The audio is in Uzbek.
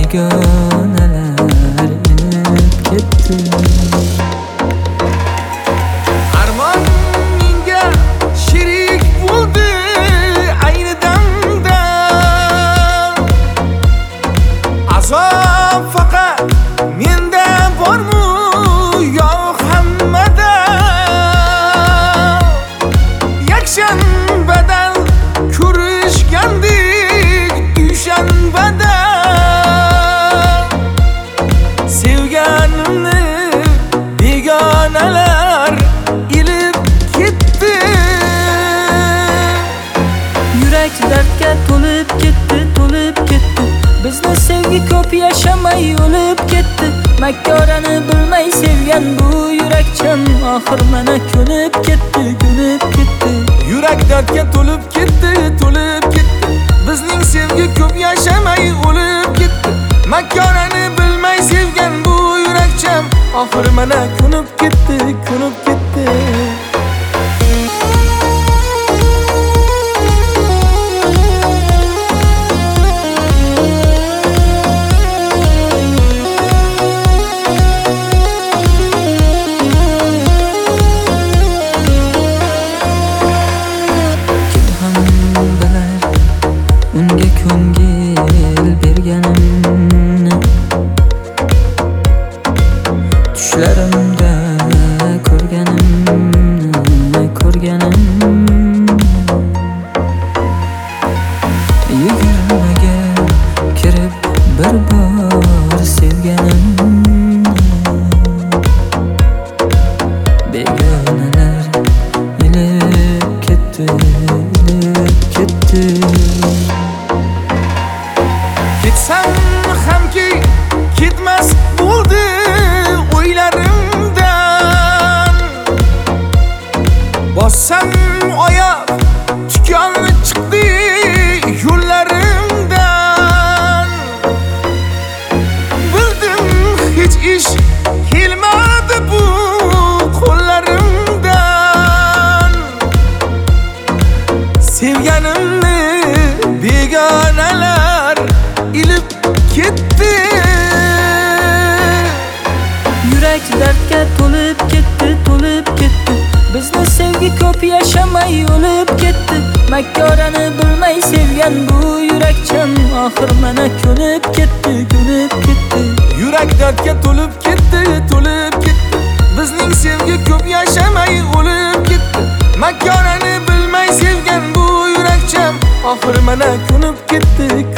begonalar inib ketdi. Armon menga sherik bo'ldi ayni damda. Azob faqat menda bormi yo'q hammada? Yakshanbadan ko'rishgandik dushanbada. Sevganimni begonalar ilib ketdi. Yurak dardga to'lib ketdi, to'lib ketdi. Bizni sevgi ko'p yashamay o'lib ketdi. Makkorani bilmay sevgan bu yurakcham oxir mana ko'nib ketdi, ko'nib ketdi. Yurak dardga to'lib ketdi, to'lib ketdi. Bizning sevgi ko'p yashamay o'lib ketdi. Makkorani bilmay sevgan bu yurakcham oxir mana ko'nib ketdi, ko'nib ketdi. Unga ko'ngil berganimni tushlarimda ko'rganimni yigirmaga kirib bir bor sevganimni begonalar ilib ketdi, ilib ketdi. Ketsam hamki ketmas bo'ldi o'ylarimdan. Bossam oyoq tikonli chiqdi yo'llarimdan. Bildim hech ish kelmadi bu qo'llarimdan. Sevganimni begonalar ilib ketdi. Yurak dardga to'lib ketdi, to'lib ketdi. Bizni sevgi ko'p yashamay o'lib ketdi. Makkorani bilmay sevgan bu yurakcham oxir mana ko'nib ketdi, ko'nib ketdi. Yurak dardga to'lib ketdi, to'lib ketdi. Bizning sevgi ko'p yashamay o'lib ketdi. Makkorani bilmay sevgan bu yurakcham oxir mana ko'nib ketdi,